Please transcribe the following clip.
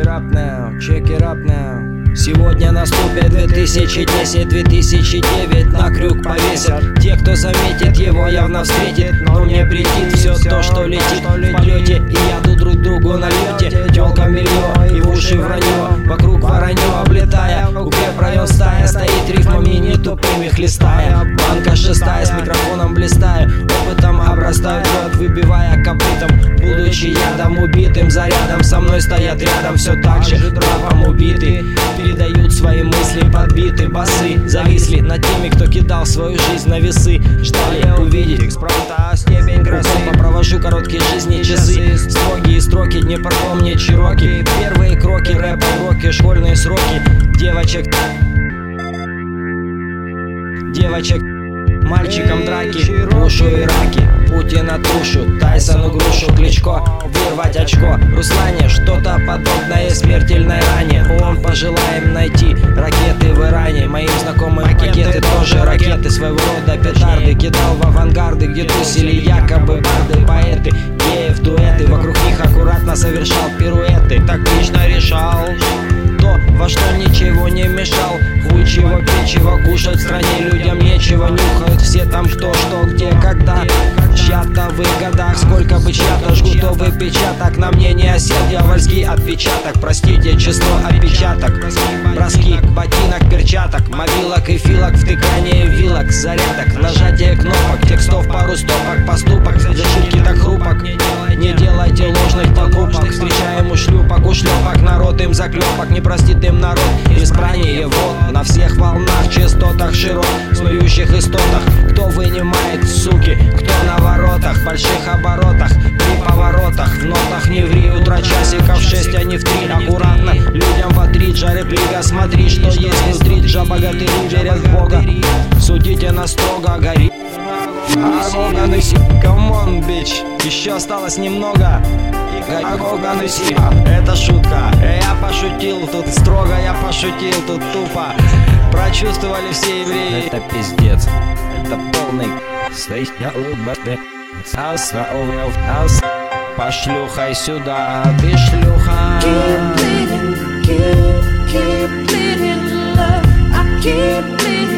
it up now, check it up now. Сегодня наступит 2010, 2009, на крюк повесят. Те, кто заметит его, явно встретит. Но мне претит все то, что летит в полете. И яду друг другу на лете. Тёлка миллион, и в уши вранье. Вокруг воронье облетая. Укреп район стая, стоит рифмами не тупыми хлестая. Банка шестая, с микрофоном блистая. Опытом обрастают рот, выбивая копытом. Будучи ядом убитым, зарядом со мной стоят рядом. Все так же драпом убиты. Передают свои мысли, подбиты басы. Зависли над теми, кто кидал свою жизнь на весы. Ждали увидеть экспромта степень красы. Провожу короткие жизни часы. Строгие строки, не помнить чироки. Первые кроки, рэп, уроки, школьные сроки. Девочек, мальчикам драки, Бушу и раки, Путина тушу, Тайсону грушу, Кличко вырвать очко. Руслане что-то подобное смертельной ране. Он пожелаем найти ракеты в Иране. Моим знакомым пакеты тоже ракеты. Своего рода петарды кидал в авангарды, где тусили якобы барды, поэты, геев, дуэты. Вокруг них аккуратно совершал пируэты. Тактично решал то, во что ничего не мешал. Хуй чего, печего, кушать в стране людям нечего. Нюхают все там кто, что, где, когда. Чья-то в годах, сколько бы чья-то жгут, то выпечаток. На мне не осел дьявольский отпечаток. Простите, число отпечаток. Броски, ботинок, перчаток, мобилок и филок, втыкание вилок, зарядок, нажатие кнопок, текстов пару стопок, поступок, зачитки так хрупок. Не делайте ложных покупок. Встречаем у шлюпок, у шлепок. Народ им заклепок, не простит им народ. Избрание вот на всех волнах, частотах широт, снующих истотах. Кто вынимает, суки, кто на воротах, больших оборотах, при поворотах, в нотах не ври. Утро часиков 6, а не в 3. Аккуратно, людям в отрить, жарит лига. Смотри, что есть внутри. Джа-богатыри верят в Бога. Судите нас строго, гори. Агоган и си, камон, бич. Еще осталось немного. Агоган и си, это шутка. Я пошутил, тут строго, я пошутил, тут тупо. Прочувствовали все евреи. Это пиздец, это полный. Пошлюхай сюда, ты шлюха. Keep bleeding, keep bleeding, love. I keep bleeding.